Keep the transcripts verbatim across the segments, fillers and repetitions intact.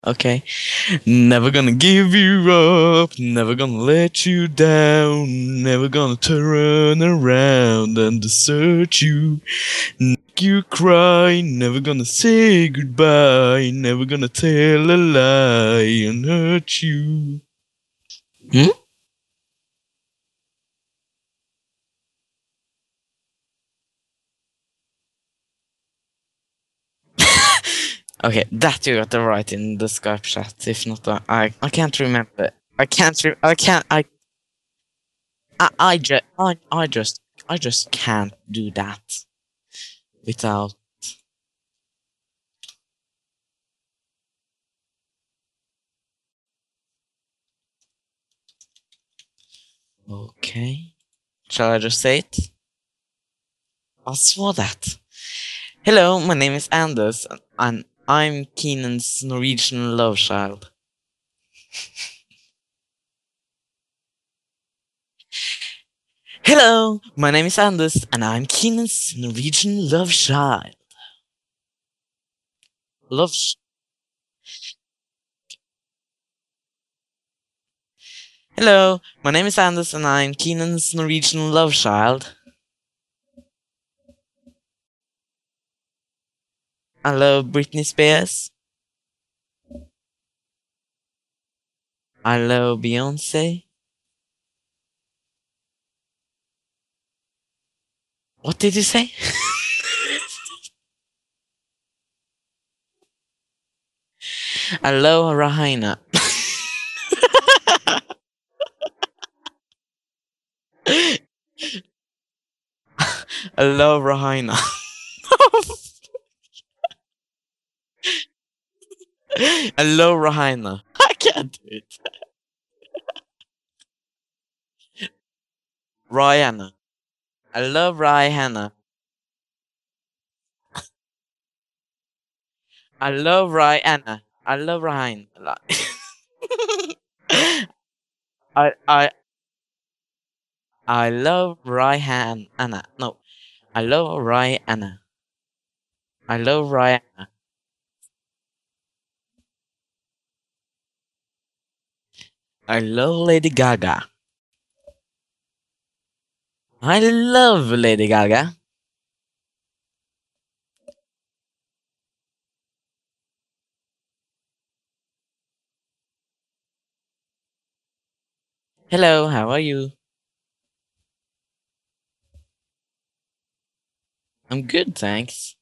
Okay. Never gonna give you up, never gonna let you down, never gonna turn around and desert you, make you cry, never gonna say goodbye, never gonna tell a lie and hurt you. Hmm? Okay, that you got to write in the Skype chat. If not, I I, I can't remember. I can't. Re- I can't. I I I just I I just I just can't do that without. Okay. Shall I just say it? I saw that. Hello, my name is Anders, and I'm Keenan's Norwegian love child. Hello, my name is Anders, and I'm Keenan's Norwegian love child. Love. Sh- Hello, my name is Anders, and I'm Keenan's Norwegian love child. I love Britney Spears. I love Beyonce. What did you say? I love Rahina. I love Rahina. I love Rahina. I can't do it. Rihanna. I love Rihanna. I love Rihanna. I love Ryan. I I I love Ryan Anna. No, I love Rihanna. I love Rihanna. I love Lady Gaga. I love Lady Gaga. Hello, how are you? I'm good, thanks.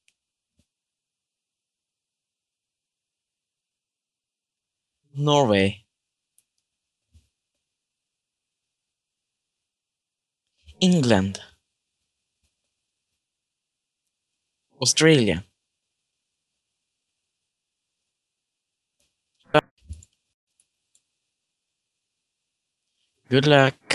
Norway, England, Australia. Good luck.